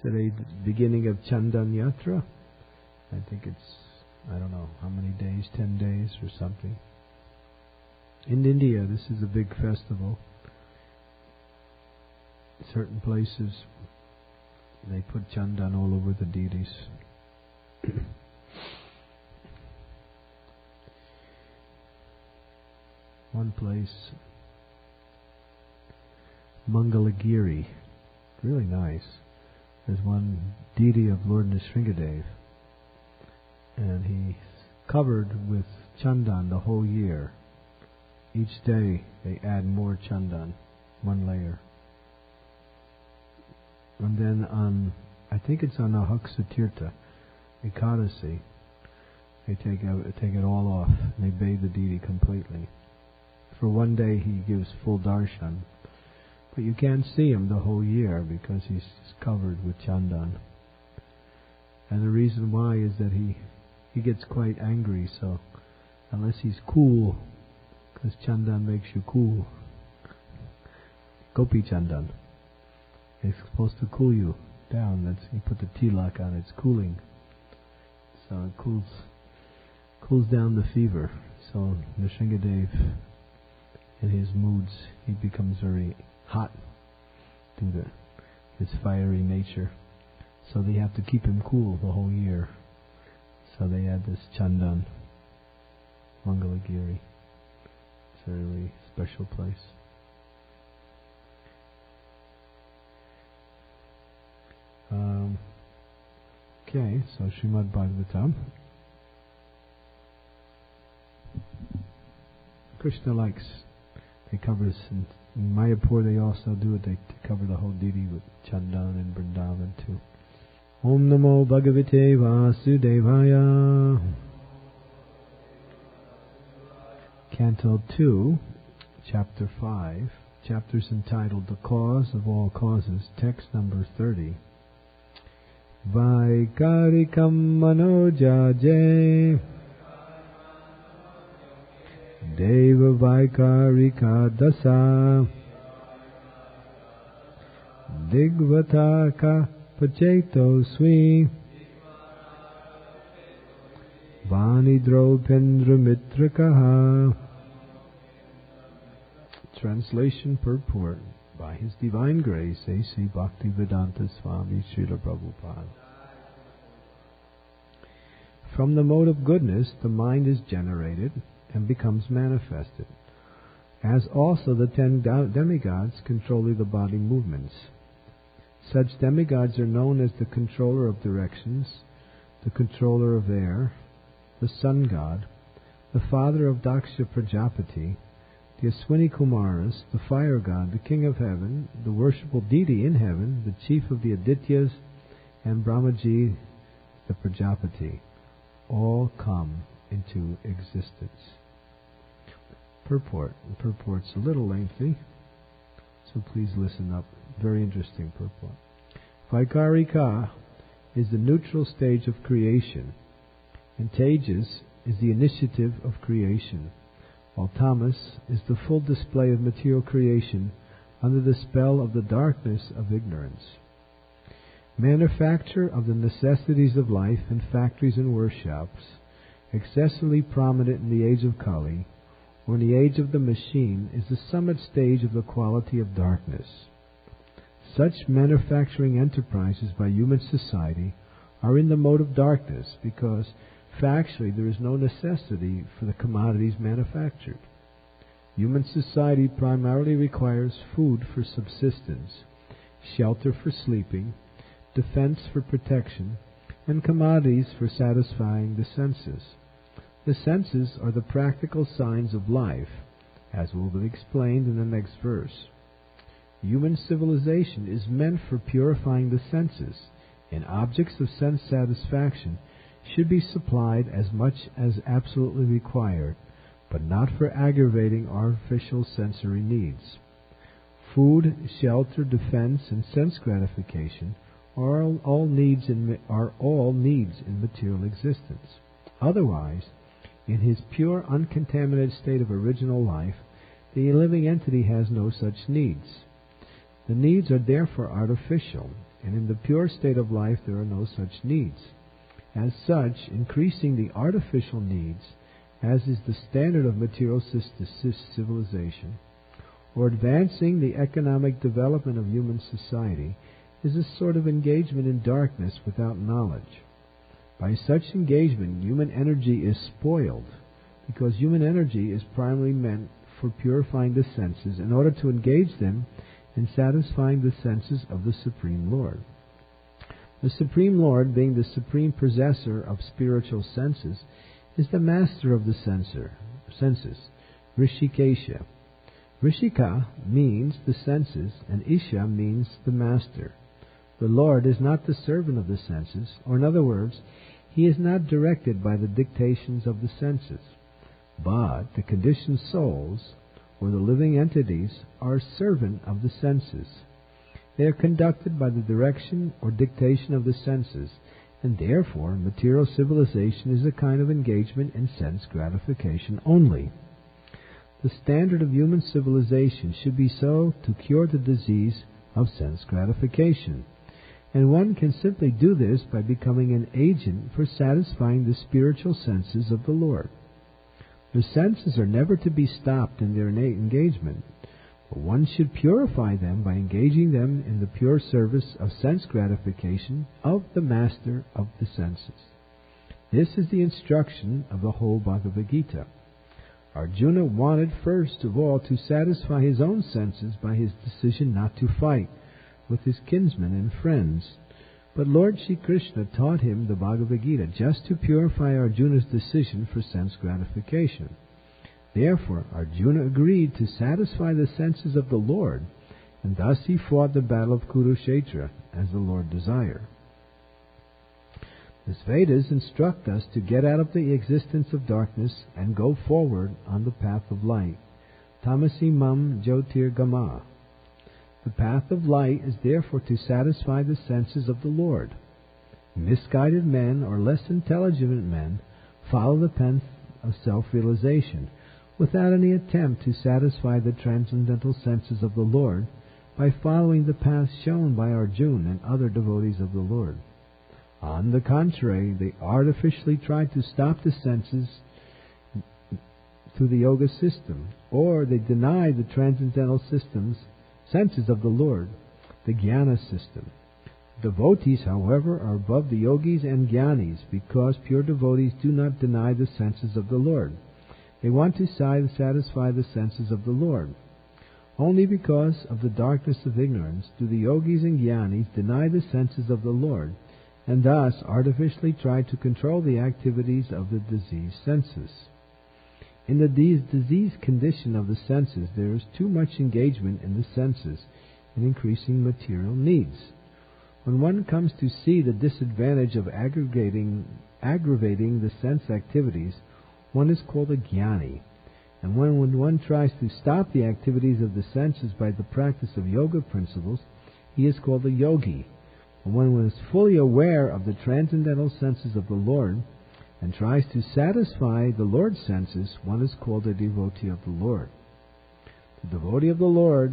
today the beginning of Chandan Yatra. I think it's, I don't know how many days, 10 days or something. In India, this is a big festival. Certain places, they put Chandan all over the deities. One place, Mangalagiri, really nice. There's one deity of Lord Nrsingadev, and he's covered with Chandan the whole year. Each day they add more Chandan, one layer. And then on, I think it's on Ahaksatirtha, Ekadasi, they take it all off, and they bathe the deity completely. For one day he gives full darshan, but you can't see him the whole year because he's covered with Chandan. And the reason why is that he gets quite angry, so unless he's cool, because Chandan makes you cool, Gopi Chandan, it's supposed to cool you down. You put the tilak on, it's cooling, so it cools down the fever. So Nrsingadev, in his moods, he becomes very hot due to his fiery nature. So they have to keep him cool the whole year. So they add this Chandan, Mangalagiri. It's a really special place. Okay, so Srimad Bhagavatam. Krishna likes, they cover this in Mayapur, they also do it, they cover the whole deity with Chandan and Vrindavan too. Om Namo Bhagavate Vasudevaya. Canto 2, Chapter 5, chapters entitled The Cause of All Causes, text number 30. Vaikarikam manojaje Deva Vaikarika Dasa Digvataka Pacheto Swi Vanidro Pendra Mitrakaha. Translation purport. By His Divine Grace, A.C. Bhaktivedanta Swami Srila Prabhupada. From the mode of goodness, the mind is generated and becomes manifested, as also the 10 demigods controlling the body movements. Such demigods are known as the controller of directions, the controller of air, the sun god, the father of Daksha Prajapati, the Aswini Kumaras, the fire god, the king of heaven, the worshipful deity in heaven, the chief of the Adityas, and Brahmaji, the Prajapati, all come into existence. Purport. The purport's a little lengthy, so please listen up. Very interesting purport. Vaikarika is the neutral stage of creation, and Tejas is the initiative of creation, while Tamas is the full display of material creation under the spell of the darkness of ignorance. Manufacture of the necessities of life in factories and workshops, excessively prominent in the age of Kali, or in the age of the machine, is the summit stage of the quality of darkness. Such manufacturing enterprises by human society are in the mode of darkness because factually there is no necessity for the commodities manufactured. Human society primarily requires food for subsistence, shelter for sleeping, defense for protection, and commodities for satisfying the senses. The senses are the practical signs of life, as will be explained in the next verse. Human civilization is meant for purifying the senses, and objects of sense satisfaction should be supplied as much as absolutely required, but not for aggravating artificial sensory needs. Food, shelter, defense, and sense gratification are all needs in material existence. Otherwise, in his pure, uncontaminated state of original life, the living entity has no such needs. The needs are therefore artificial, and in the pure state of life there are no such needs. As such, increasing the artificial needs, as is the standard of material civilization, or advancing the economic development of human society, is a sort of engagement in darkness without knowledge. By such engagement, human energy is spoiled, because human energy is primarily meant for purifying the senses in order to engage them in satisfying the senses of the Supreme Lord. The Supreme Lord, being the supreme possessor of spiritual senses, is the master of the senses, Rishikesha. Rishika means the senses, and Isha means the master. The Lord is not the servant of the senses, or in other words, He is not directed by the dictations of the senses. But the conditioned souls, or the living entities, are servant of the senses. They are conducted by the direction or dictation of the senses, and therefore material civilization is a kind of engagement in sense gratification only. The standard of human civilization should be so to cure the disease of sense gratification, and one can simply do this by becoming an agent for satisfying the spiritual senses of the Lord. The senses are never to be stopped in their engagement, but one should purify them by engaging them in the pure service of sense gratification of the master of the senses. This is the instruction of the whole Bhagavad Gita. Arjuna wanted first of all to satisfy his own senses by his decision not to fight with his kinsmen and friends. But Lord Shri Krishna taught him the Bhagavad Gita just to purify Arjuna's decision for sense gratification. Therefore, Arjuna agreed to satisfy the senses of the Lord, and thus he fought the battle of Kurukshetra as the Lord desired. The Vedas instruct us to get out of the existence of darkness and go forward on the path of light. Tamasi mam jyotirgama. The path of light is therefore to satisfy the senses of the Lord. Misguided men or less intelligent men follow the path of self-realization without any attempt to satisfy the transcendental senses of the Lord by following the path shown by Arjuna and other devotees of the Lord. On the contrary, they artificially try to stop the senses through the yoga system, or they deny the transcendental senses of the Lord, the jnana system. Devotees, however, are above the yogis and jnanis because pure devotees do not deny the senses of the Lord. They want to satisfy the senses of the Lord. Only because of the darkness of ignorance do the yogis and jnanis deny the senses of the Lord, and thus artificially try to control the activities of the diseased senses. In the diseased condition of the senses, there is too much engagement in the senses in increasing material needs. When one comes to see the disadvantage of aggravating the sense activities, one is called a jnani. And when one tries to stop the activities of the senses by the practice of yoga principles, he is called a yogi. And when one is fully aware of the transcendental senses of the Lord and tries to satisfy the Lord's senses, one is called a devotee of the Lord. The devotees of the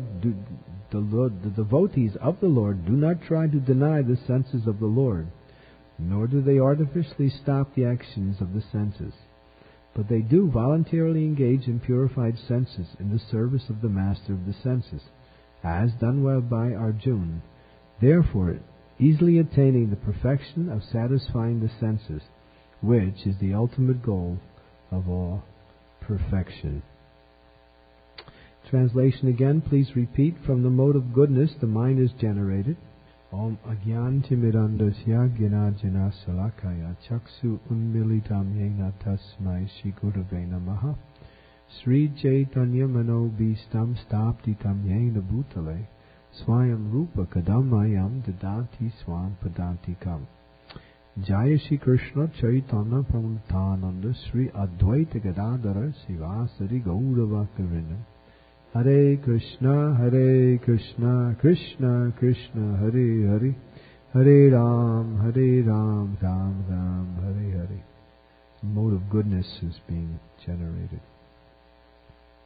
Lord do not try to deny the senses of the Lord, nor do they artificially stop the actions of the senses, but they do voluntarily engage in purified senses in the service of the master of the senses, as done well by Arjuna, therefore easily attaining the perfection of satisfying the senses, which is the ultimate goal of all perfection. Translation again, please repeat. From the mode of goodness, the mind is generated. Om agyantimirandasya ginajana salakaya chaksu unmilitam yena tasmai shri gurave namaha Sri Chaitanya manobhistam staptitam yena bhutale Swayam Rupa Kadamayam Dadanti Swam Padantikam. Jaya Shri Krishna Chaitanya Prabhupada Sri Advaita Gadadhara Sivasari Gaurava Kavinam. Hare Krishna, Krishna Krishna, Hare Hare, Hare Ram, Ram Ram, Hare Hare. The mode of goodness is being generated.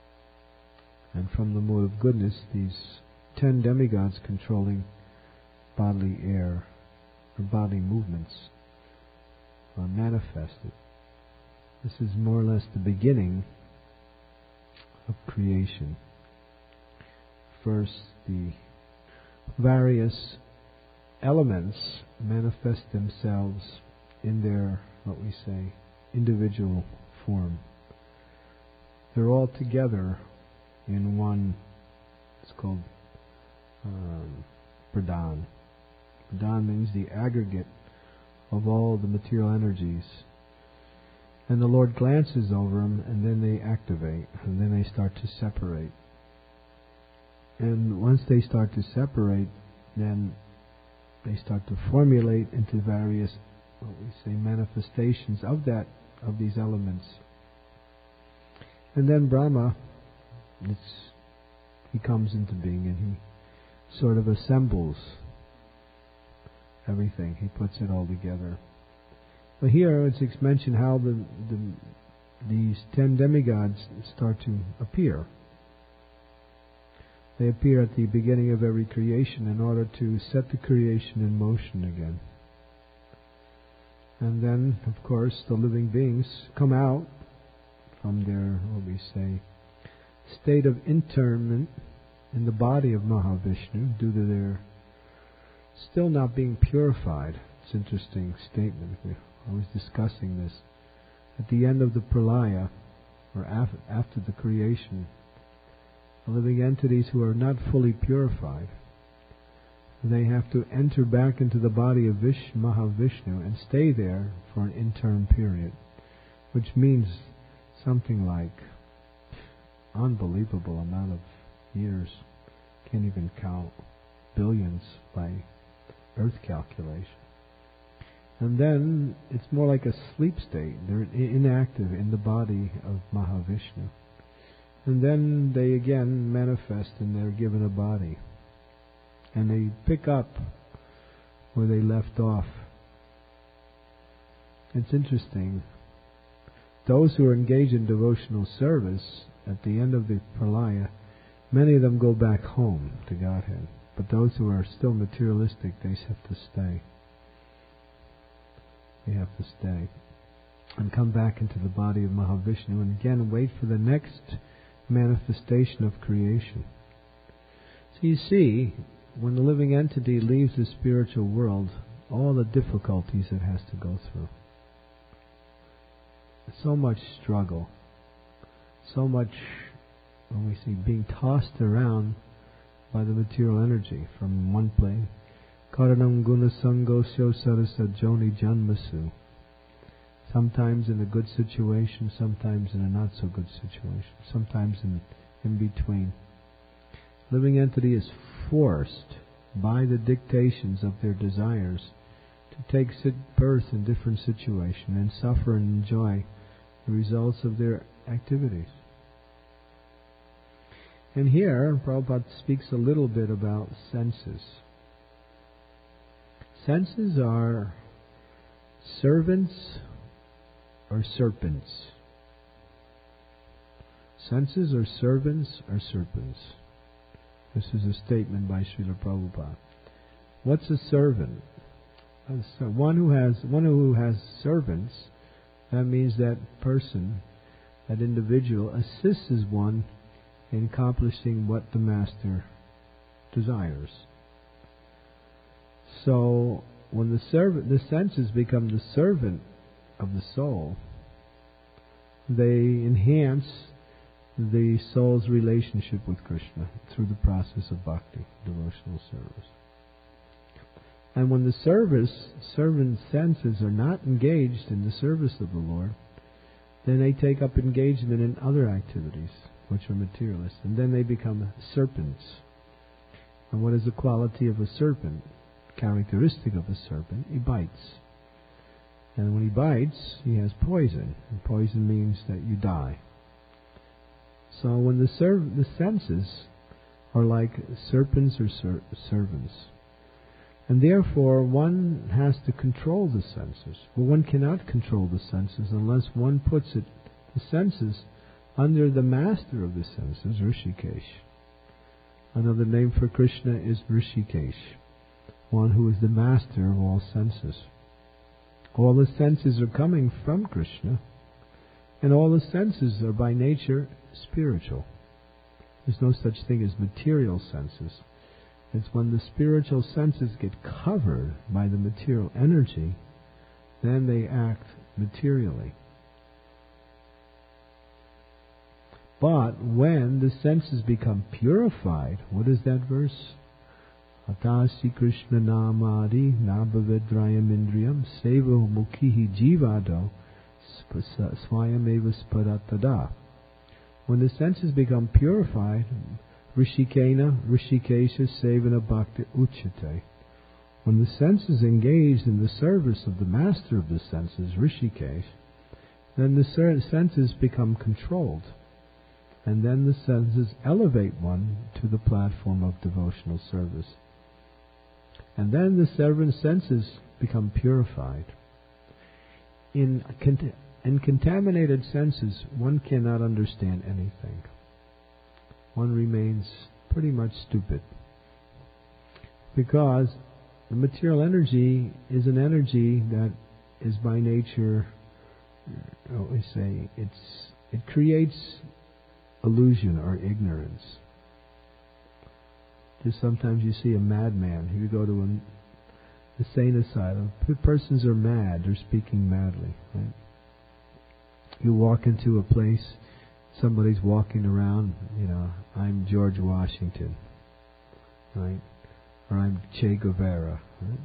And from the mode of goodness, these 10 demigods controlling bodily air or bodily movements are manifested. This is more or less the beginning of creation. First, the various elements manifest themselves in their, what we say, individual form. They're all together in one, it's called Pradhan. Pradhan means the aggregate of all the material energies. And the Lord glances over them, and then they activate, and then they start to separate. And once they start to separate, then they start to formulate into various, what we say, manifestations of these elements. And then Brahma, he comes into being, and he sort of assembles everything. He puts it all together. But here it's mentioned how these 10 demigods start to appear. They appear at the beginning of every creation in order to set the creation in motion again. And then, of course, the living beings come out from their, what we say, state of internment in the body of Mahavishnu due to their still not being purified. It's an interesting statement. I was discussing this. At the end of the pralaya, or after the creation, the living entities who are not fully purified, they have to enter back into the body of Mahavishnu and stay there for an interim period, which means something like unbelievable amount of years. Can't even count, billions by Earth calculation. And then it's more like a sleep state. They're inactive in the body of Mahavishnu. And then they again manifest and they're given a body. And they pick up where they left off. It's interesting. Those who are engaged in devotional service, at the end of the pralaya, many of them go back home to Godhead. But those who are still materialistic, they have to stay. They have to stay and come back into the body of Mahavishnu and again wait for the next manifestation of creation. So you see, when the living entity leaves the spiritual world, all the difficulties it has to go through. So much struggle, so much, when we see, being tossed around by the material energy from one plane. Karanam guna sangosyo sarasa joni janmasu. Sometimes in a good situation, sometimes in a not so good situation, sometimes in between. Living entity is forced by the dictations of their desires to take birth in different situations and suffer and enjoy the results of their activities. And here, Prabhupada speaks a little bit about senses. Senses are servants or serpents. Senses are servants or serpents. This is a statement by Srila Prabhupada. What's a servant? One who has servants, that means that person, that individual, assists one in accomplishing what the master desires. So when the senses become the servant of the soul, they enhance the soul's relationship with Krishna through the process of bhakti, devotional service. And when the servant senses are not engaged in the service of the Lord, then they take up engagement in other activities, which are materialist, and then they become serpents. And what is the quality of a serpent? Characteristic of a serpent, he bites. And when he bites, he has poison. And poison means that you die. So when the senses are like serpents or servants. And therefore one has to control the senses. But one cannot control the senses unless one puts the senses under the master of the senses, Rishikesh. Another name for Krishna is Rishikesh. one who is the master of all senses. All the senses are coming from Krishna, and all the senses are by nature spiritual. There's no such thing as material senses. It's when the spiritual senses get covered by the material energy, then they act materially. But when the senses become purified, what is that verse? Atasi Krishna namadi nabhavedrayam indriyam seva mukhihi jivado swayameva spadatada. When the senses become purified, Rishikena, Rishikesha, Sevana Bhakti Uchate. When the senses engage in the service of the master of the senses, Rishikesh, then the senses become controlled. And then the senses elevate one to the platform of devotional service. And then the senses become purified. In contaminated senses, one cannot understand anything. One remains pretty much stupid. Because the material energy is an energy that is by nature, it creates illusion or ignorance. Just sometimes you see a madman. You go to an insane asylum. Persons are mad. They're speaking madly. Right? You walk into a place, somebody's walking around, I'm George Washington, right? Or I'm Che Guevara, right?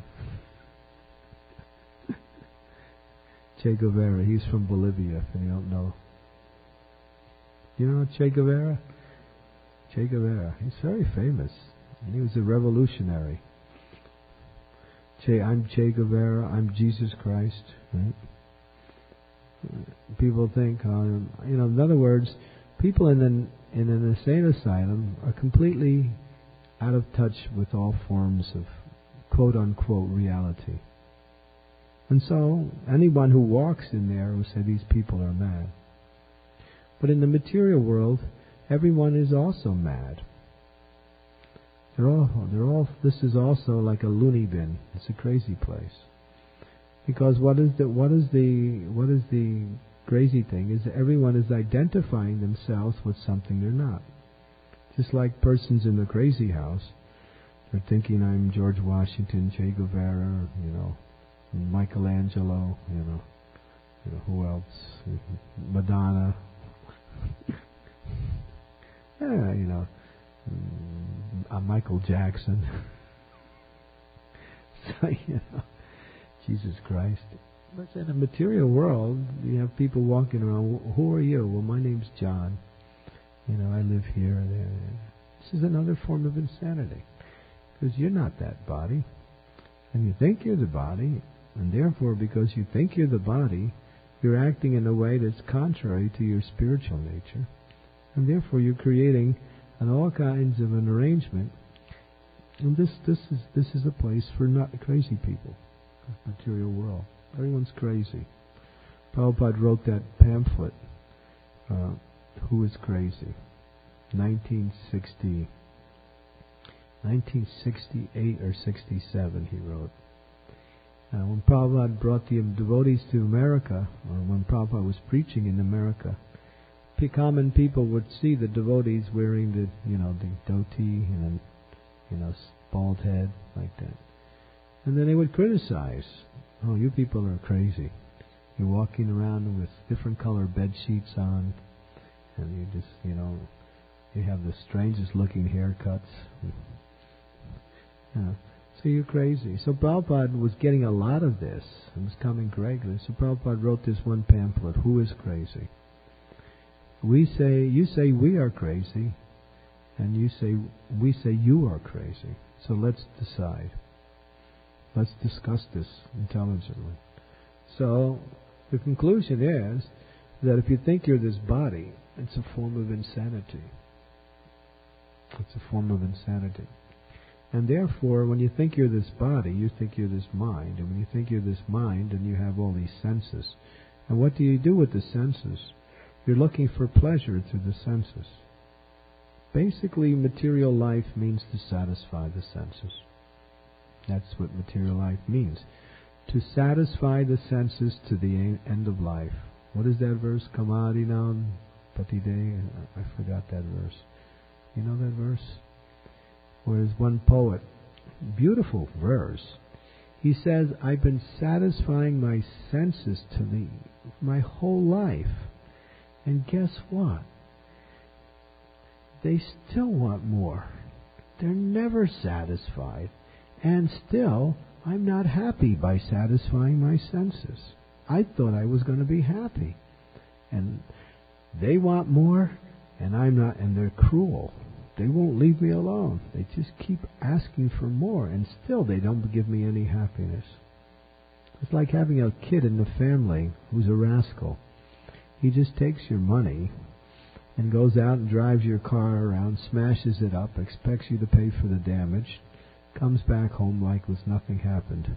Che Guevara, he's from Bolivia, if you don't know. You know Che Guevara? Che Guevara, he's very famous. And he was a revolutionary. I'm Che Guevara, I'm Jesus Christ, right? People think, in other words, people in an insane asylum are completely out of touch with all forms of quote-unquote reality. And so, anyone who walks in there will say these people are mad. But in the material world, everyone is also mad. This is also like a loony bin. It's a crazy place. Because what is the crazy thing is that everyone is identifying themselves with something they're not. Just like persons in the crazy house, they're thinking I'm George Washington, Che Guevara, Michelangelo, who else? Madonna. Michael Jackson. So, Jesus Christ. But in the material world, you have people walking around, who are you? Well, my name's John. I live here. This is another form of insanity. Because you're not that body. And you think you're the body. And therefore, because you think you're the body, you're acting in a way that's contrary to your spiritual nature. And therefore, you're creating all kinds of an arrangement. And this is a place for not crazy people. Material world. Everyone's crazy. Prabhupada wrote that pamphlet, Who is Crazy? 1968 or 67 he wrote. When Prabhupada brought the devotees to America, or when Prabhupada was preaching in America, common people would see the devotees wearing the dhoti and bald head like that. And then they would criticize. Oh, you people are crazy. You're walking around with different color bed sheets on, and you just, you have the strangest looking haircuts. So you're crazy. So Prabhupada was getting a lot of this. It was coming regularly. So Prabhupada wrote this one pamphlet, Who is Crazy? You say we are crazy, and we say you are crazy. So let's decide. Let's discuss this intelligently. So the conclusion is that if you think you're this body, it's a form of insanity. It's a form of insanity. And therefore, when you think you're this body, you think you're this mind. And when you think you're this mind, and you have all these senses. And what do you do with the senses? You're looking for pleasure through the senses. Basically, material life means to satisfy the senses. That's what material life means. To satisfy the senses to the end of life. What is that verse? Kamarinam Patide. I forgot that verse. You know that verse? Whereas one poet, beautiful verse, he says, I've been satisfying my senses to my whole life. And guess what? They still want more. They're never satisfied. And still, I'm not happy by satisfying my senses. I thought I was going to be happy. And they want more, and I'm not, and they're cruel. They won't leave me alone. They just keep asking for more, and still they don't give me any happiness. It's like having a kid in the family who's a rascal. He just takes your money and goes out and drives your car around, smashes it up, expects you to pay for the damage, comes back home like nothing happened.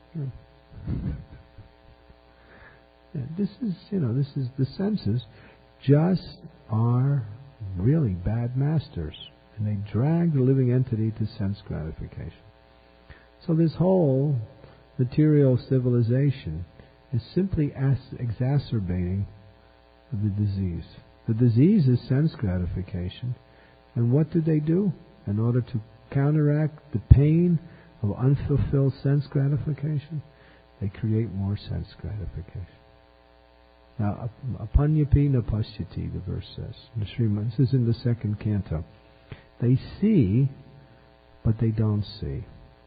This is the senses just are really bad masters, and they drag the living entity to sense gratification. So this whole material civilization is simply exacerbating the disease. The disease is sense gratification, and what do they do in order to counteract the pain of unfulfilled sense gratification? They create more sense gratification. Now, apanyapi na pasyati, the verse says. This is in the second canto. They see, but they don't see.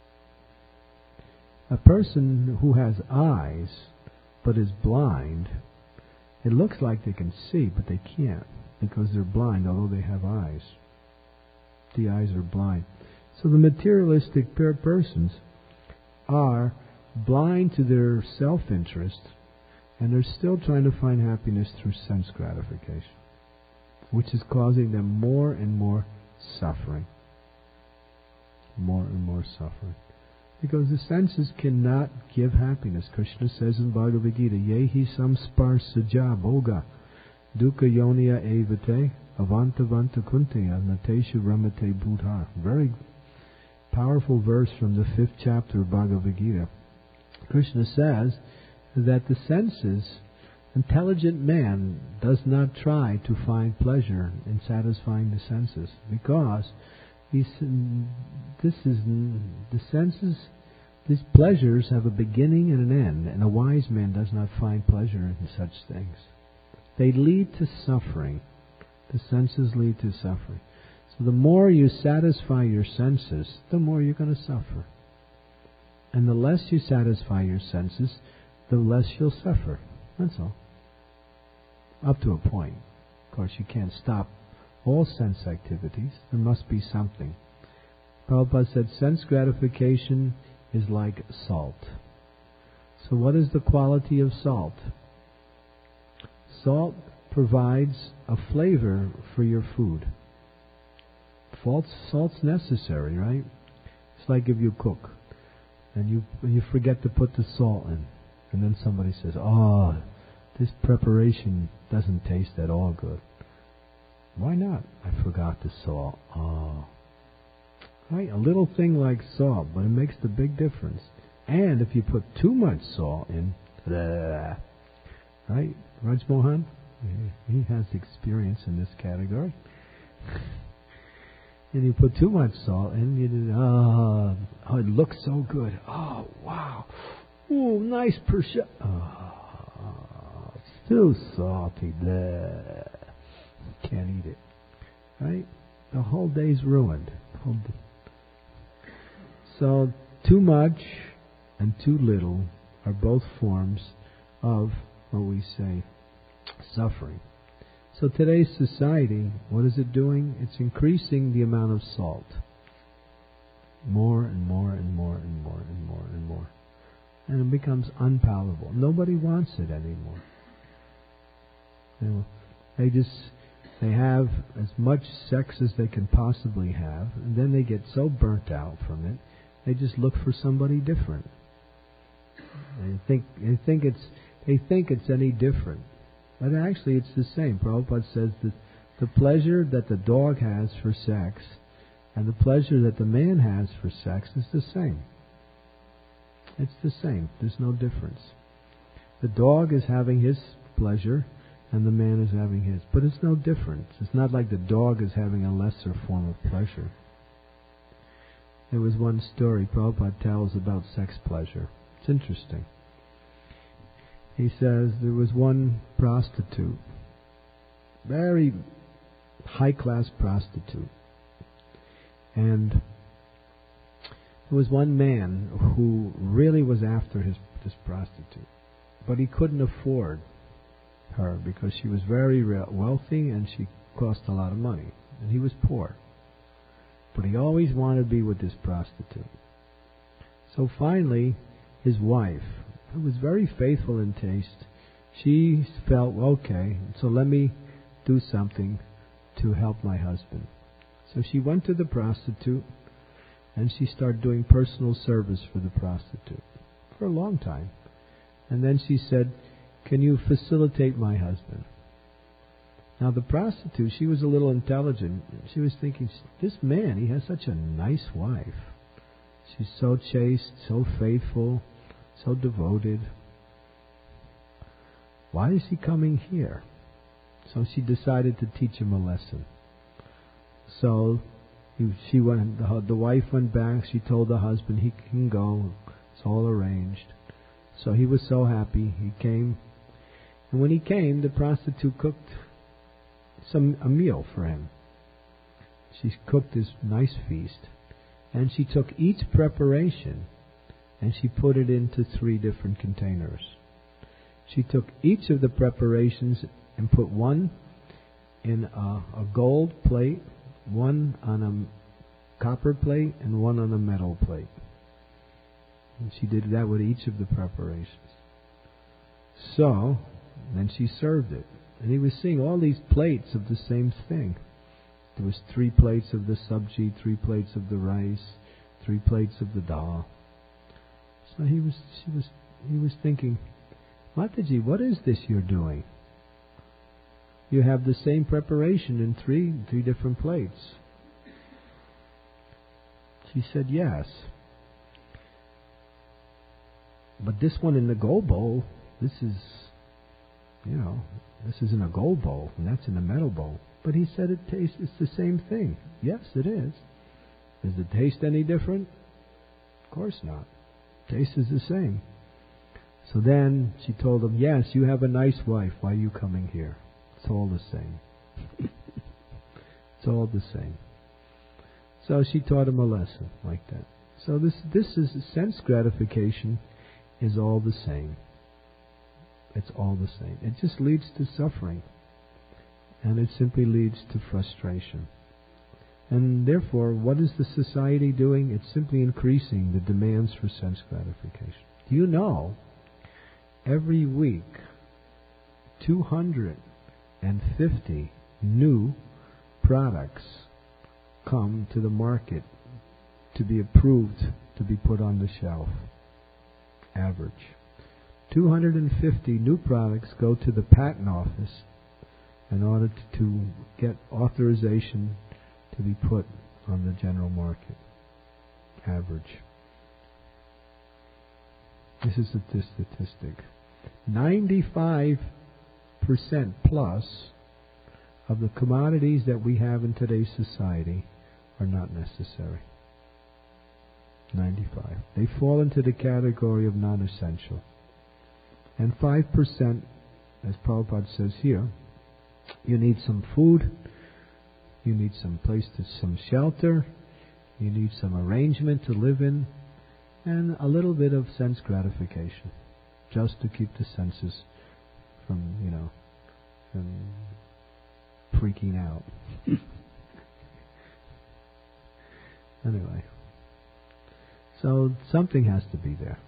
A person who has eyes, but is blind, it looks like they can see, but they can't, because they're blind, although they have eyes. The eyes are blind. So the materialistic persons are blind to their self-interest, and they're still trying to find happiness through sense gratification, which is causing them more and more suffering. More and more suffering. Because the senses cannot give happiness. Krishna says in Bhagavad Gita, Yehi samsparsaja bhoga dukkha yonya evate avantavanta kunteya nateshu ramate buddha. Very powerful verse from the 5th chapter of Bhagavad Gita. Krishna says that the senses, intelligent man does not try to find pleasure in satisfying the senses, because the senses, these pleasures have a beginning and an end, and a wise man does not find pleasure in such things. They lead to suffering. The senses lead to suffering. So the more you satisfy your senses, the more you're going to suffer. And the less you satisfy your senses, the less you'll suffer. That's all. Up to a point. Of course, you can't stop all sense activities. There must be something. Prabhupada said sense gratification is like salt. So what is the quality of salt? Salt provides a flavor for your food. Salt's necessary, right? It's like if you cook and you forget to put the salt in, and then somebody says, "Oh, this preparation doesn't taste at all good." Why not? I forgot the salt. Oh. Right? A little thing like salt, but it makes the big difference. And if you put too much salt in, right? Raj Mohan? He has experience in this category. And you put too much salt in, it looks so good. Oh, wow. Oh, nice persha. Oh, it's too salty. Can't eat it. Right? The whole day's ruined. So, too much and too little are both forms of what we say, suffering. So today's society, what is it doing? It's increasing the amount of salt. More and more and more and more and more and more. And it becomes unpalatable. Nobody wants it anymore. They have as much sex as they can possibly have, and then they get so burnt out from it, they just look for somebody different. They think it's any different. But actually it's the same. Prabhupada says that the pleasure that the dog has for sex and the pleasure that the man has for sex is the same. It's the same. There's no difference. The dog is having his pleasure and the man is having his. But it's no difference. It's not like the dog is having a lesser form of pleasure. There was one story Prabhupada tells about sex pleasure. It's interesting. He says there was one prostitute, very high-class prostitute. And there was one man who really was after this prostitute. But he couldn't afford her because she was very wealthy and she cost a lot of money. And he was poor. But he always wanted to be with this prostitute. So finally, his wife, who was very faithful in taste, she felt, okay, so let me do something to help my husband. So she went to the prostitute and she started doing personal service for the prostitute for a long time. And then she said, can you facilitate my husband? Now the prostitute, she was a little intelligent. She was thinking, this man, he has such a nice wife. She's so chaste, so faithful, so devoted. Why is he coming here? So she decided to teach him a lesson. So she went. The wife went back. She told the husband he can go. It's all arranged. So he was so happy. He came, and when he came, the prostitute cooked a meal for him. She cooked this nice feast, and she took each preparation and she put it into 3 different containers. She took each of the preparations and put one in a gold plate, one on a copper plate, and one on a metal plate. And she did that with each of the preparations. So, then she served it. And he was seeing all these plates of the same thing. There was 3 plates of the sabji, 3 plates of the rice, 3 plates of the dal. So he was thinking, Mataji, what is this you're doing? You have the same preparation in 3 different plates. She said, yes. But this one in the gold bowl, this is in a gold bowl, and that's in a metal bowl. But he said it's the same thing. Yes, it is. Does the taste any different? Of course not. Taste is the same. So then she told him, yes, you have a nice wife. Why are you coming here? It's all the same. It's all the same. So she taught him a lesson like that. So this is sense gratification is all the same. It's all the same. It just leads to suffering. And it simply leads to frustration. And therefore, what is the society doing? It's simply increasing the demands for sense gratification. Do you know, every week, 250 new products come to the market to be approved to be put on the shelf. Average. 250 new products go to the patent office in order to get authorization to be put on the general market. Average. This is the statistic. 95% plus of the commodities that we have in today's society are not necessary. 95. They fall into the category of non-essential. And 5%, as Prabhupada says here, you need some food, you need some shelter, you need some arrangement to live in, and a little bit of sense gratification, just to keep the senses from freaking out. Anyway, so something has to be there.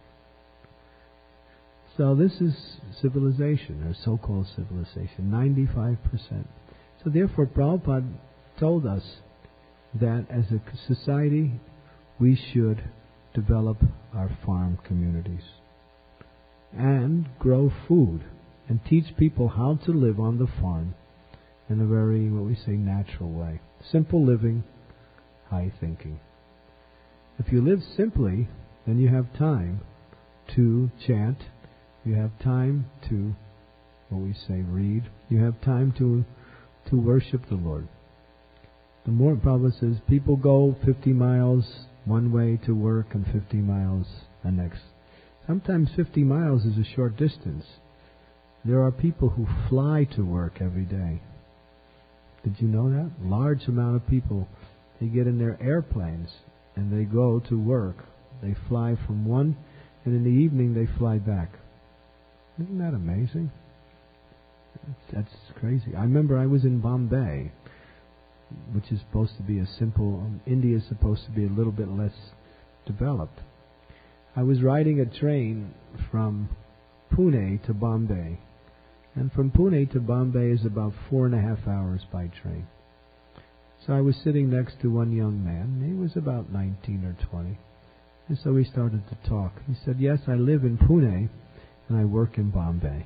So this is civilization, or so-called civilization, 95%. So therefore Prabhupada told us that as a society we should develop our farm communities and grow food and teach people how to live on the farm in a very, what we say, natural way. Simple living, high thinking. If you live simply, then you have time to chant. You have time to, what we say, read. You have time to worship the Lord. The more Prabhupada says, people go 50 miles one way to work and 50 miles the next. Sometimes 50 miles is a short distance. There are people who fly to work every day. Did you know that? Large amount of people, they get in their airplanes and they go to work. They fly from one, and in the evening they fly back. Isn't that amazing? That's crazy. I remember I was in Bombay, which is supposed to be a simple, India is supposed to be a little bit less developed. I was riding a train from Pune to Bombay, and from Pune to Bombay is about 4.5 hours by train. So I was sitting next to one young man. He was about 19 or 20. And so we started to talk. He said, yes, I live in Pune and I work in Bombay.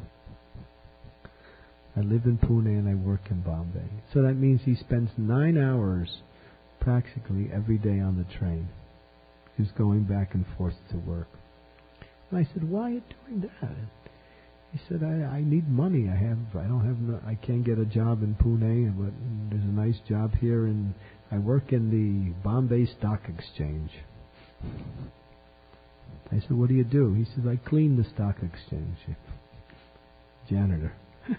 I live in Pune and I work in Bombay. So that means he spends 9 hours practically every day on the train. He's going back and forth to work. And I said, why are you doing that? He said, I need money. I can't get a job in Pune, but there's a nice job here, and I work in the Bombay Stock Exchange. I said, what do you do? He says, I clean the stock exchange. Janitor.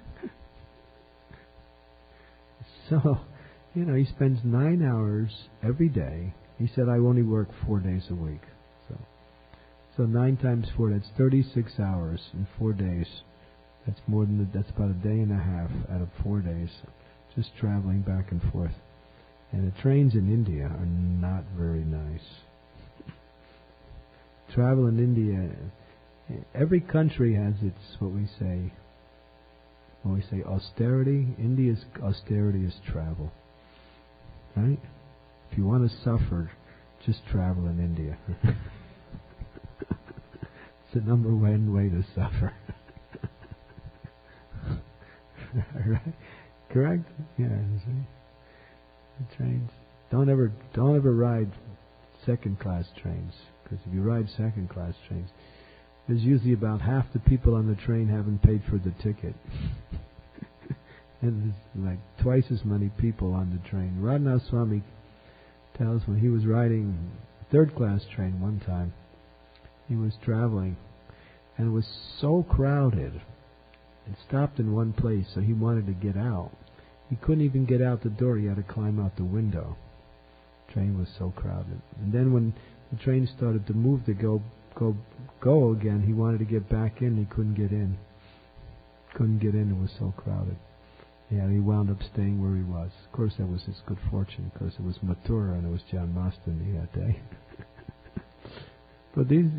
So, he spends 9 hours every day. He said, I only work 4 days a week. So 9 times 4, that's 36 hours in 4 days. That's about a day and a half out of 4 days, just traveling back and forth. And the trains in India are not very nice. Travel in India, every country has its, what we say austerity. India's austerity is travel. Right? If you want to suffer, just travel in India. It's the number one way to suffer. Right? Correct? Yeah. See? The trains. Don't ever ride second-class trains, because if you ride second-class trains, there's usually about half the people on the train haven't paid for the ticket, and there's like twice as many people on the train. Radhanath Swami tells when he was riding third-class train one time. He was traveling, and it was so crowded. It stopped in one place, so he wanted to get out. He couldn't even get out the door. He had to climb out the window. The train was so crowded. And then when the train started to move to go again, he wanted to get back in. He couldn't get in. It was so crowded. Yeah, he wound up staying where he was. Of course, that was his good fortune, because it was Mathura and it was Janmashtami that day. But these,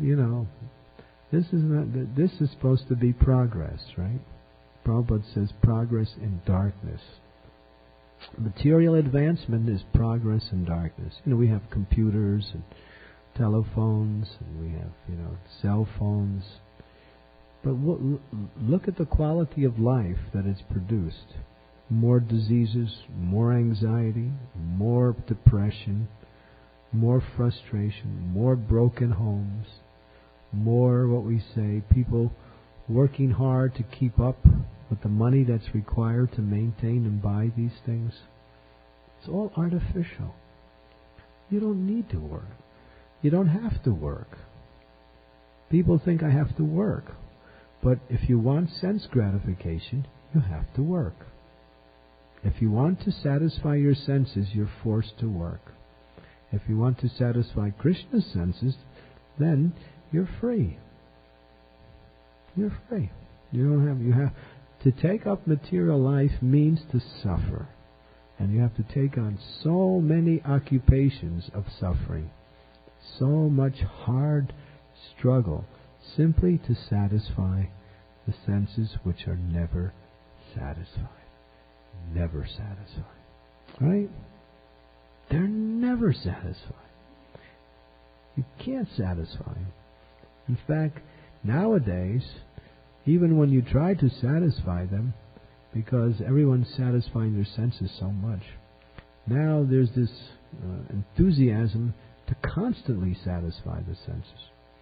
this is supposed to be progress, right? Prabhupada says progress in darkness. Material advancement is progress in darkness. We have computers and telephones, and we have, cell phones. But look at the quality of life that it's produced. More diseases, more anxiety, more depression, more frustration, more broken homes, more, what we say, people working hard to keep up with the money that's required to maintain and buy these things. It's all artificial. You don't need to work. You don't have to work. People think I have to work. But if you want sense gratification, you have to work. If you want to satisfy your senses, you're forced to work. If you want to satisfy Krishna's senses, then you're free. You're free. You have to take up material life means to suffer. And you have to take on so many occupations of suffering. So much hard struggle simply to satisfy the senses which are never satisfied. Never satisfied. Right? They're never satisfied. You can't satisfy them. In fact, nowadays, even when you try to satisfy them, because everyone's satisfying their senses so much, now there's this enthusiasm to constantly satisfy the senses.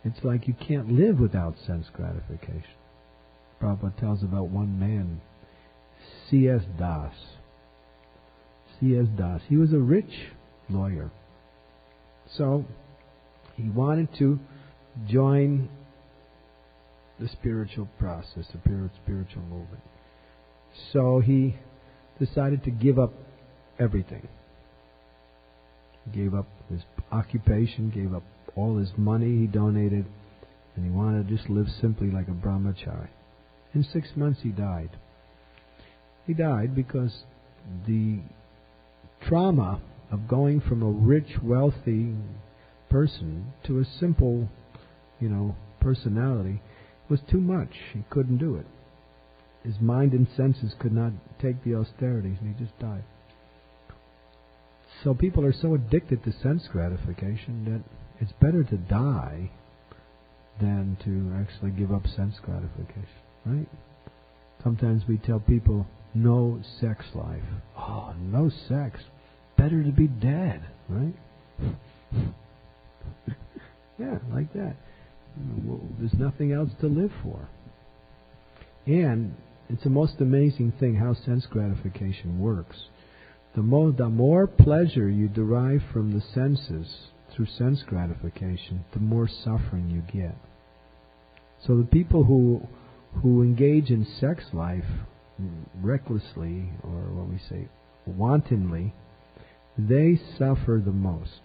It's like you can't live without sense gratification. Prabhupada tells about one man, C.S. Das. C.S. Das. He was a rich lawyer. So, he wanted to join the spiritual process, the spiritual movement. So he decided to give up everything. He gave up his occupation, gave up all his money he donated, and he wanted to just live simply like a brahmachari. In 6 months he died. He died because the trauma of going from a rich, wealthy person to a simple, personality was too much. He couldn't do it. His mind and senses could not take the austerities, and he just died. So people are so addicted to sense gratification that it's better to die than to actually give up sense gratification, right? Sometimes we tell people, no sex life. Oh, no sex. Better to be dead, right? Yeah, like that. There's nothing else to live for. And it's the most amazing thing how sense gratification works. The more pleasure you derive from the senses through sense gratification, the more suffering you get. So the people who engage in sex life recklessly, or what we say, wantonly, they suffer the most.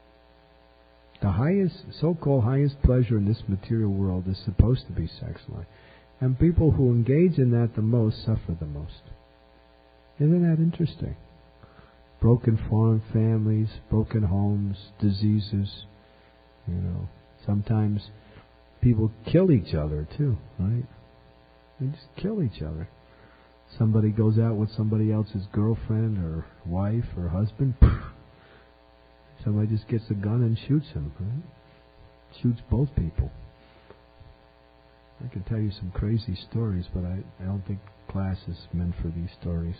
The so-called highest pleasure in this material world is supposed to be sex life. And people who engage in that the most suffer the most. Isn't that interesting? Broken families, broken homes, diseases. Sometimes people kill each other too, right? They just kill each other. Somebody goes out with somebody else's girlfriend or wife or husband. Somebody just gets a gun and shoots him, right? Shoots both people. I can tell you some crazy stories, but I don't think class is meant for these stories.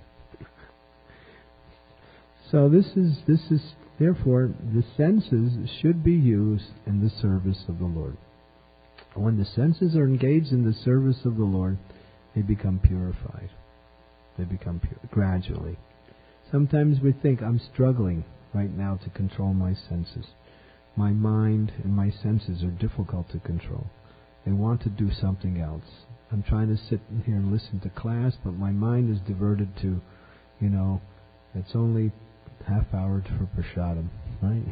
So this is therefore the senses should be used in the service of the Lord. When the senses are engaged in the service of the Lord, they become purified. They become pure gradually. Sometimes we think, I'm struggling right now to control my senses. My mind and my senses are difficult to control. They want to do something else. I'm trying to sit here and listen to class, but my mind is diverted to, it's only half hour for prasadam, right?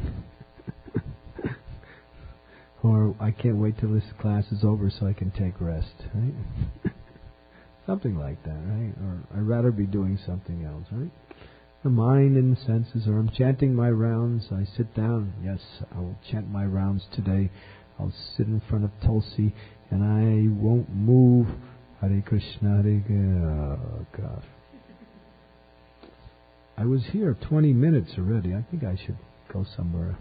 Or I can't wait till this class is over so I can take rest, right? Something like that, right? Or I'd rather be doing something else, right? The mind and senses, or I'm chanting my rounds. I sit down. Yes, I will chant my rounds today. I'll sit in front of Tulsi and I won't move. Hare Krishna, Hare Krishna. Oh, God. I was here 20 minutes already. I think I should go somewhere.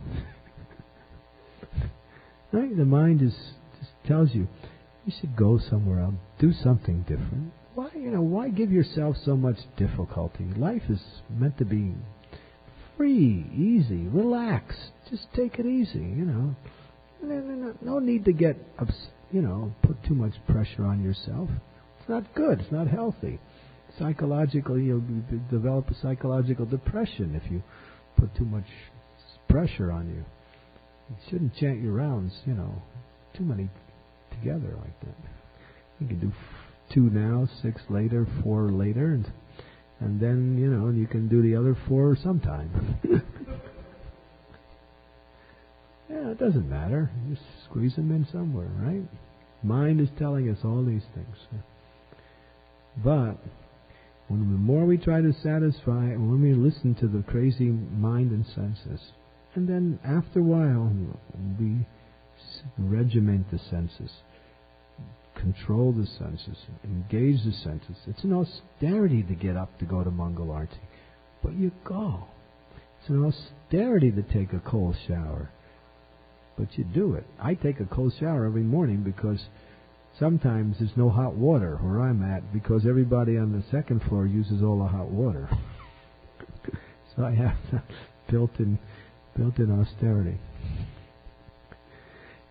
Right? The mind just tells you should go somewhere else, do something different. Why give yourself so much difficulty? Life is meant to be free, easy, relax. Just take it easy, No need to get, put too much pressure on yourself. It's not good. It's not healthy. Psychologically, you'll develop a psychological depression if you put too much pressure on you. You shouldn't chant your rounds, too many together like that. You can do 2 now, 6 later, 4 later, and then, you can do the other 4 sometime. Yeah, it doesn't matter. You just squeeze them in somewhere, right? Mind is telling us all these things. But the more we try to satisfy, and when we listen to the crazy mind and senses, and then after a while we regiment the senses, control the senses, engage the senses. It's an austerity to get up to go to Mangal Arti, but you go. It's an austerity to take a cold shower, but you do it. I take a cold shower every morning because sometimes there's no hot water where I'm at because everybody on the second floor uses all the hot water. So I have built-in austerity.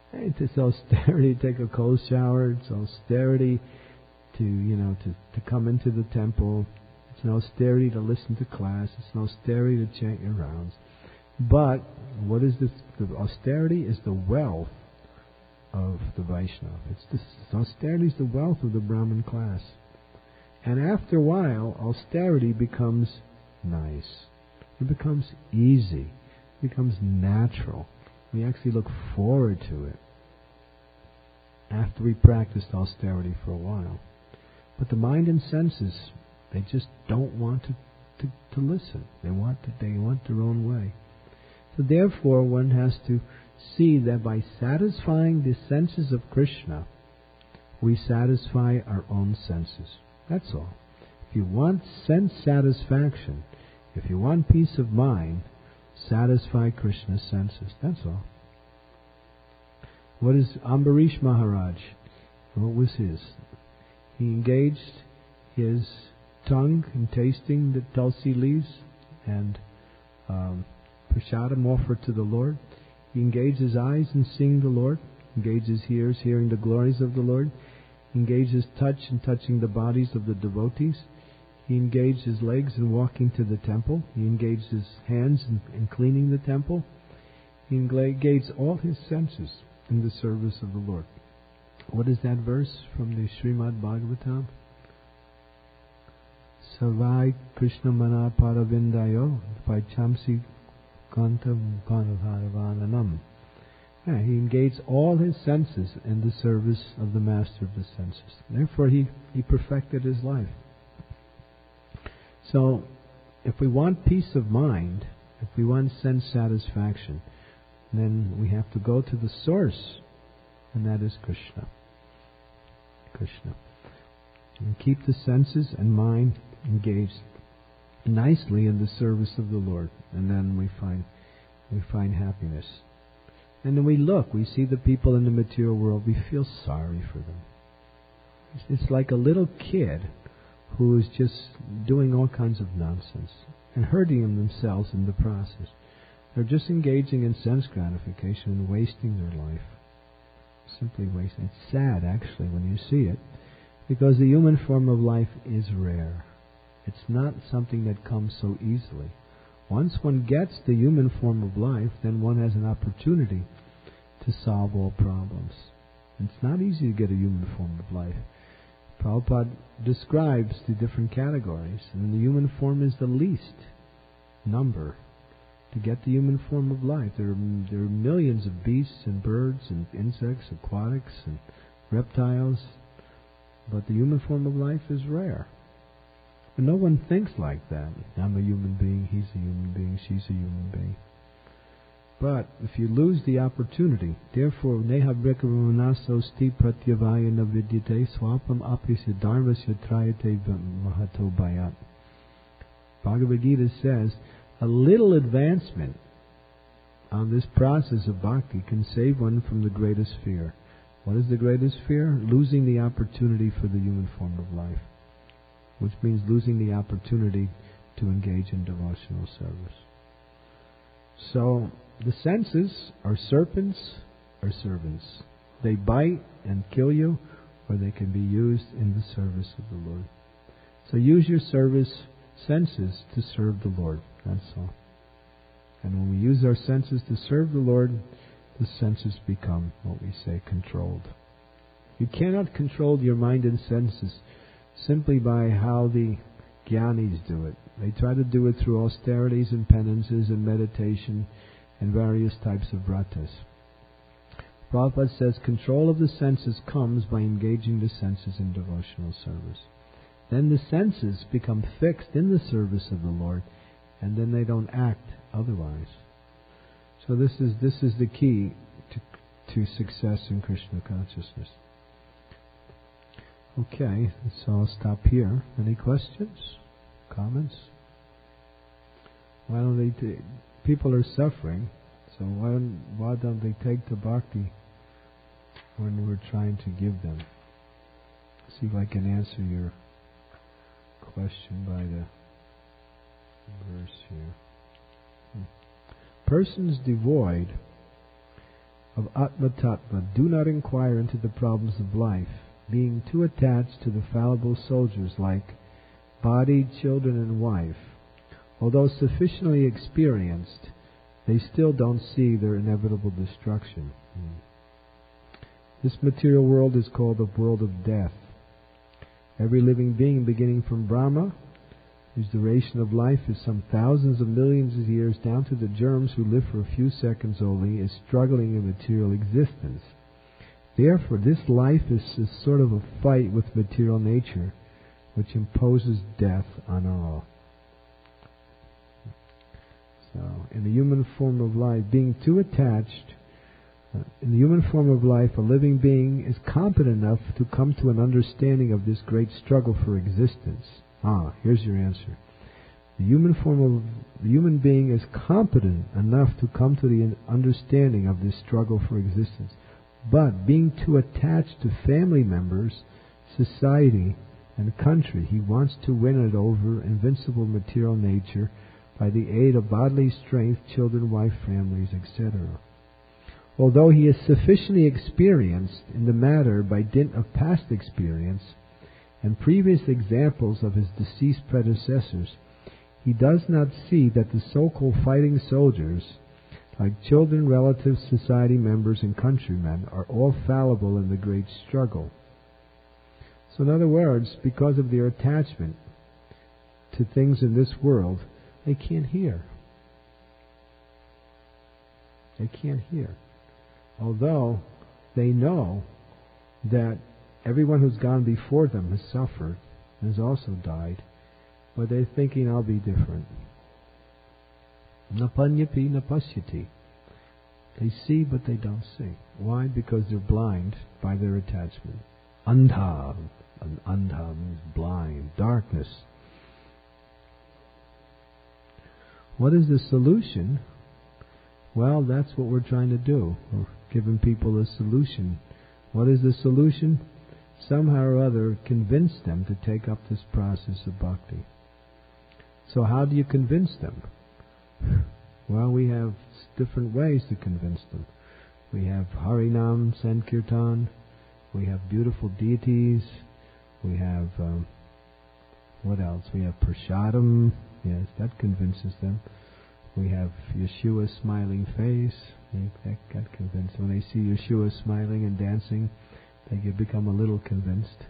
It's austerity to take a cold shower. It's austerity to come into the temple. It's an austerity to listen to class. It's an austerity to chant your rounds. But what is this? The austerity is the wealth of the Vaishnava. Austerity is the wealth of the Brahmin class. And after a while, austerity becomes nice. It becomes easy. It becomes natural. We actually look forward to it after we practiced austerity for a while. But the mind and senses, they just don't want to listen. They want their own way. So therefore, one has to see that by satisfying the senses of Krishna, we satisfy our own senses. That's all. If you want sense satisfaction, if you want peace of mind, satisfy Krishna's senses. That's all. What is Ambarish Maharaj? What was his? He engaged his tongue in tasting the tulsi leaves and prasadam offered to the Lord. He engaged his eyes in seeing the Lord. Engaged his ears hearing the glories of the Lord. He engaged his touch in touching the bodies of the devotees. He engaged his legs in walking to the temple. He engaged his hands in cleaning the temple. He engaged all his senses in the service of the Lord. What is that verse from the Srimad Bhagavatam? Savai Krishna Mana Paravindayo Pachamsi Kantam Panavaravananam. He engaged all his senses in the service of the master of the senses. Therefore he perfected his life. So, if we want peace of mind, if we want sense satisfaction, then we have to go to the source, and that is Krishna. Krishna. And keep the senses and mind engaged nicely in the service of the Lord, and then we find happiness. And then we see the people in the material world, we feel sorry for them. It's like a little kid who is just doing all kinds of nonsense and hurting themselves in the process. They're just engaging in sense gratification and wasting their life. Simply wasting. It's sad, actually, when you see it, because the human form of life is rare. It's not something that comes so easily. Once one gets the human form of life, then one has an opportunity to solve all problems. It's not easy to get a human form of life. Prabhupada describes the different categories, and the human form is the least number to get the human form of life. There are millions of beasts and birds and insects, aquatics and reptiles, but the human form of life is rare. And no one thinks like that. I'm a human being, he's a human being, she's a human being. But if you lose the opportunity, therefore, neha brekarunaso sti pratyavaya navidyate swapam apisya dharmasya trayate mahato bayat. Bhagavad Gita says, a little advancement on this process of bhakti can save one from the greatest fear. What is the greatest fear? Losing the opportunity for the human form of life, which means losing the opportunity to engage in devotional service. So, the senses are serpents or servants. They bite and kill you, or they can be used in the service of the Lord. So use your senses to serve the Lord. That's all. And when we use our senses to serve the Lord, the senses become, what we say, controlled. You cannot control your mind and senses simply by how the jnanis do it. They try to do it through austerities and penances and meditation and various types of vratas. Prabhupada says control of the senses comes by engaging the senses in devotional service. Then the senses become fixed in the service of the Lord, and then they don't act otherwise. So this is the key to success in Krishna consciousness. Okay, so I'll stop here. Any questions? Comments? Why don't they people are suffering, so why don't they take the bhakti when we're trying to give them? See if I can answer your question by the verse here. Persons devoid of Atma Tattva do not inquire into the problems of life, being too attached to the fallible soldiers like body, children, and wife. Although sufficiently experienced, they still don't see their inevitable destruction. This material world is called the world of death. Every living being, beginning from Brahma, whose duration of life is some thousands of millions of years, down to the germs who live for a few seconds only, is struggling in material existence. Therefore, this life is a sort of a fight with material nature, which imposes death on all. So, in the human form of life, being too attached, in the human form of life, a living being is competent enough to come to an understanding of this great struggle for existence. Here's your answer. The human being is competent enough to come to the understanding of this struggle for existence. But being too attached to family members, society, and country, he wants to win it over invincible material nature by the aid of bodily strength, children, wife, families, etc. Although he is sufficiently experienced in the matter by dint of past experience and previous examples of his deceased predecessors, he does not see that the so-called fighting soldiers, like children, relatives, society members, and countrymen, are all fallible in the great struggle. So in other words, because of their attachment to things in this world, they can't hear. They can't hear. Although they know that everyone who's gone before them has suffered and has also died, but they're thinking, I'll be different. Napanyapi napasyati. They see, but they don't see. Why? Because they're blind by their attachment. Andha. And andha means blind, darkness. What is the solution? Well, that's what we're trying to do. We're giving people a solution. What is the solution? Somehow or other convince them to take up this process of bhakti. So how do you convince them? Well, we have different ways to convince them. We have Harinam, Sankirtan. We have beautiful deities. We have, what else? We have Prashadam. Yes, that convinces them. We have Yeshua's smiling face. That convinces them. When they see Yeshua smiling and dancing, they become a little convinced.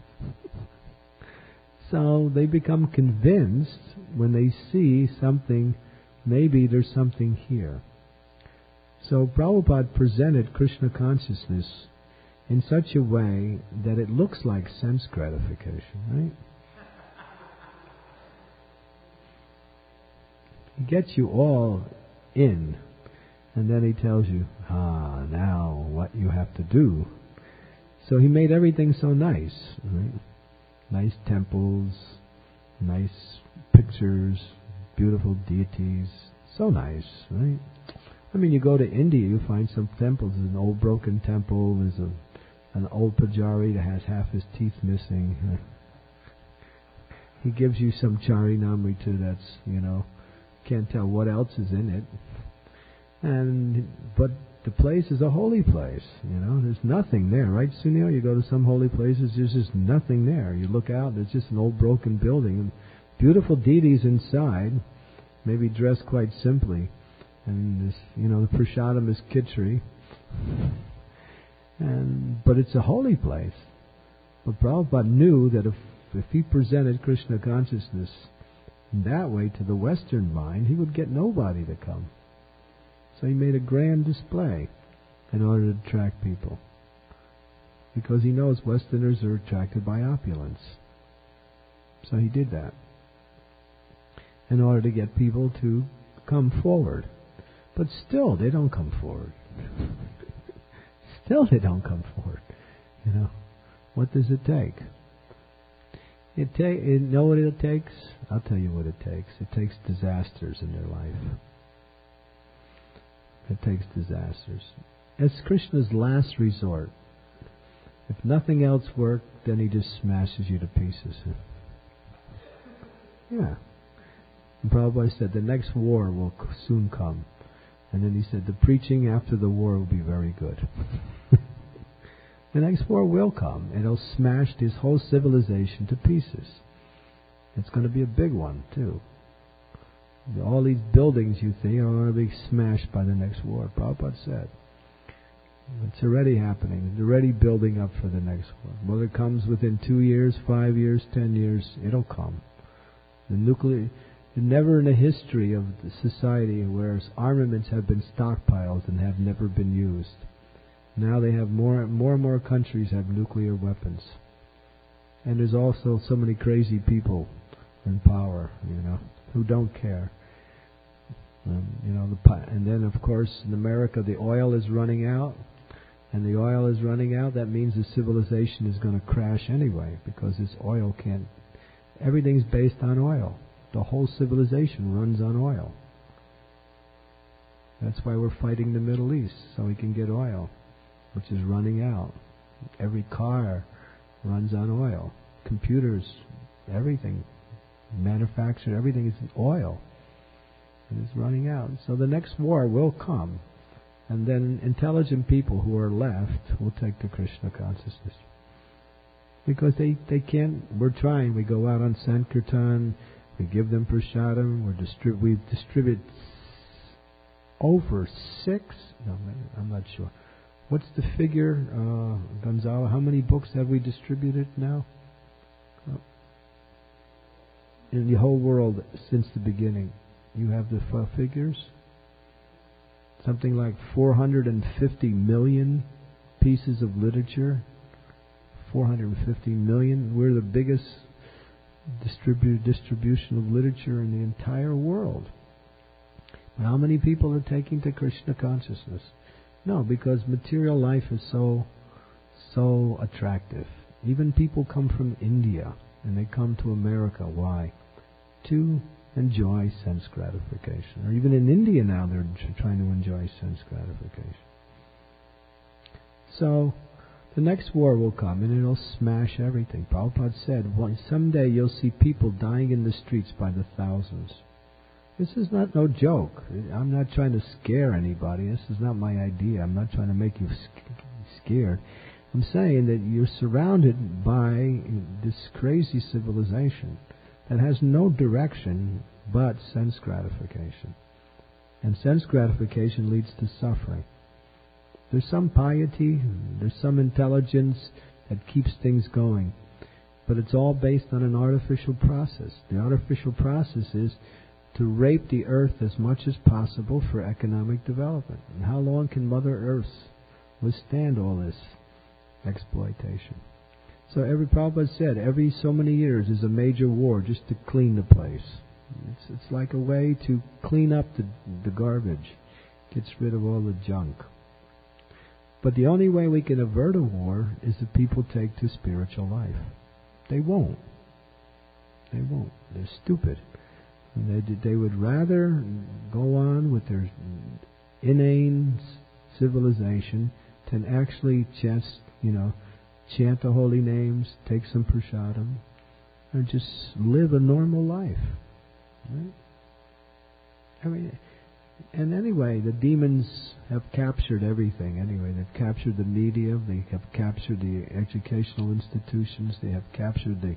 So they become convinced when they see something, maybe there's something here. So Prabhupada presented Krishna consciousness in such a way that it looks like sense gratification, right? He gets you all in, and then he tells you, now what you have to do. So he made everything so nice, right? Nice temples, nice pictures, beautiful deities, so nice, right? I mean, you go to India, you find some temples. There's an old broken temple. There's an old pujari that has half his teeth missing. He gives you some charinamrita that's, can't tell what else is in it. But the place is a holy place, There's nothing there, right, Sunil? You go to some holy places, there's just nothing there. You look out, there's just an old broken building. And beautiful deities inside, maybe dressed quite simply. And this, the prashadam is kitchery. But it's a holy place. But Prabhupada knew that if he presented Krishna consciousness in that way to the Western mind, he would get nobody to come. So he made a grand display in order to attract people. Because he knows Westerners are attracted by opulence. So he did that in order to get people to come forward. But still, they don't come forward. Still, they don't come forward. What does it take? You know what it takes? I'll tell you what it takes. It takes disasters in their life. It takes disasters. It's Krishna's last resort. If nothing else worked, then he just smashes you to pieces. Yeah. And Prabhupada said the next war will soon come. And then he said, the preaching after the war will be very good. The next war will come, and it'll smash this whole civilization to pieces. It's going to be a big one, too. All these buildings you think are going to be smashed by the next war, Prabhupada said. It's already happening. It's already building up for the next war. Whether it comes within 2 years, 5 years, 10 years, it'll come. Never in the history of the society where armaments have been stockpiled and have never been used. Now they have more and more countries have nuclear weapons. And there's also so many crazy people in power, who don't care. And then of course in America the oil is running out. And the oil is running out, that means the civilization is going to crash anyway, because this oil can't... Everything's based on oil. The whole civilization runs on oil. That's why we're fighting the Middle East, so we can get oil, which is running out. Every car runs on oil. Computers, everything, manufactured, everything is oil. And it's running out. So the next war will come. And then intelligent people who are left will take the Krishna consciousness. Because they can't... We're trying. We go out on Sankirtan, we give them prasadam, we distribute over 6... No, I'm not sure. What's the figure, Gonzalo? How many books have we distributed now? In the whole world since the beginning. You have the figures? Something like 450 million pieces of literature. 450 million. We're the biggest distribution of literature in the entire world. How many people are taking to Krishna consciousness? No, because material life is so attractive. Even people come from India and they come to America. Why? To enjoy sense gratification. Or even in India now they're trying to enjoy sense gratification. So the next war will come and it'll smash everything. Prabhupada said, someday you'll see people dying in the streets by the thousands. This is not no joke. I'm not trying to scare anybody. This is not my idea. I'm not trying to make you scared. I'm saying that you're surrounded by this crazy civilization that has no direction but sense gratification. And sense gratification leads to suffering. There's some piety, there's some intelligence that keeps things going. But it's all based on an artificial process. The artificial process is to rape the earth as much as possible for economic development. And how long can Mother Earth withstand all this exploitation? So Prabhupada said, every so many years is a major war just to clean the place. It's like a way to clean up the garbage. Gets rid of all the junk. But the only way we can avert a war is if people take to spiritual life. They won't. They're stupid. They would rather go on with their inane civilization than actually just, chant the holy names, take some prasadam, or just live a normal life. Right? And anyway, the demons have captured everything. Anyway, they've captured the media, they have captured the educational institutions, they have captured the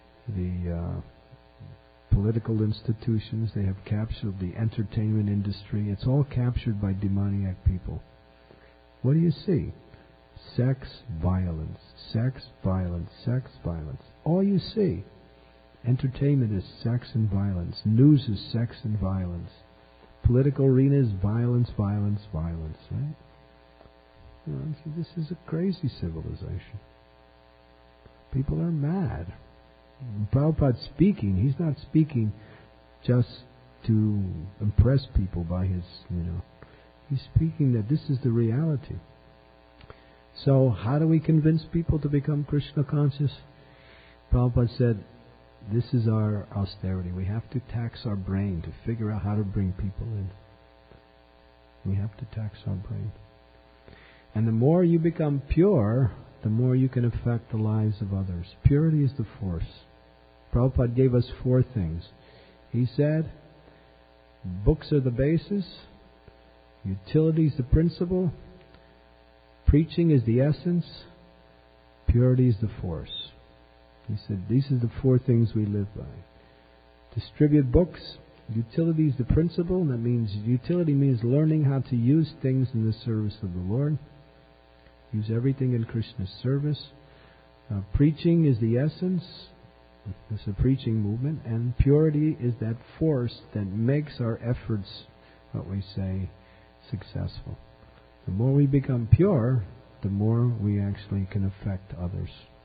political institutions, they have captured the entertainment industry. It's all captured by demoniac people. What do you see? Sex, violence, sex, violence, sex, violence. All you see. Entertainment is sex and violence. News is sex and violence. Political arena is violence, violence, violence, right? This is a crazy civilization. People are mad. When Prabhupada's speaking, he's not speaking just to impress people by his, He's speaking that this is the reality. So how do we convince people to become Krishna conscious? Prabhupada said, this is our austerity. We have to tax our brain to figure out how to bring people in. We have to tax our brain. And the more you become pure, the more you can affect the lives of others. Purity is the force. Prabhupada gave us 4 things. He said, books are the basis, Utility is the principle. Preaching is the essence. Purity is the force. He said, these are the four things we live by. Distribute books. Utility is the principle. That means, utility means learning how to use things in the service of the Lord. Use everything in Krishna's service. Preaching is the essence. It's a preaching movement. And purity is that force that makes our efforts, what we say, successful. The more we become pure, the more we actually can affect others.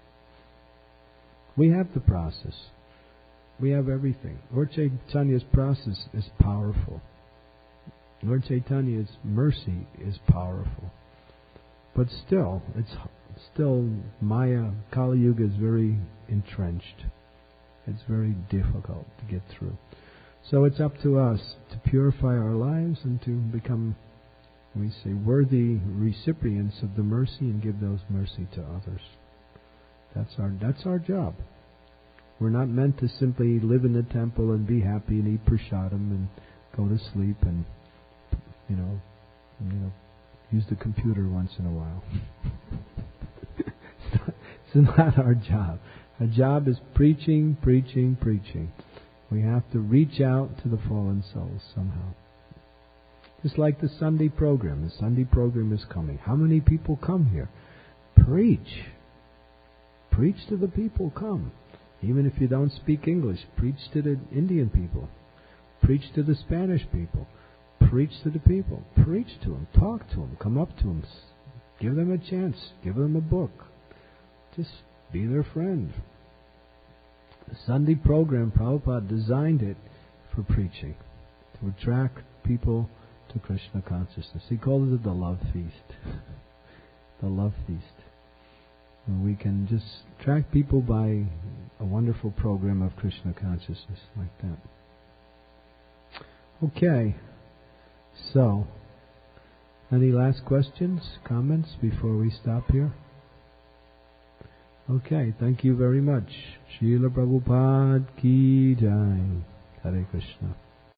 We have the process. We have everything. Lord Chaitanya's process is powerful. Lord Chaitanya's mercy is powerful. But still, Maya, Kali Yuga is very entrenched. It's very difficult to get through. So it's up to us to purify our lives and to become, we say, worthy recipients of the mercy and give those mercy to others. That's our job. We're not meant to simply live in the temple and be happy and eat prasadam and go to sleep and, use the computer once in a while. It's not our job. Our job is preaching, preaching, preaching. We have to reach out to the fallen souls somehow. Just like the Sunday program. The Sunday program is coming. How many people come here? Preach. Preach to the people. Come. Even if you don't speak English, preach to the Indian people. Preach to the Spanish people. Preach to the people. Preach to them. Talk to them. Come up to them. Give them a chance. Give them a book. Just be their friend. The Sunday program, Prabhupada designed it for preaching, to attract people to Krishna consciousness. He called it the love feast. The love feast. And we can just attract people by a wonderful program of Krishna consciousness like that. Okay. So, any last questions, comments before we stop here? Okay, thank you very much. Srila Prabhupada Ki Jai. Hare Krishna.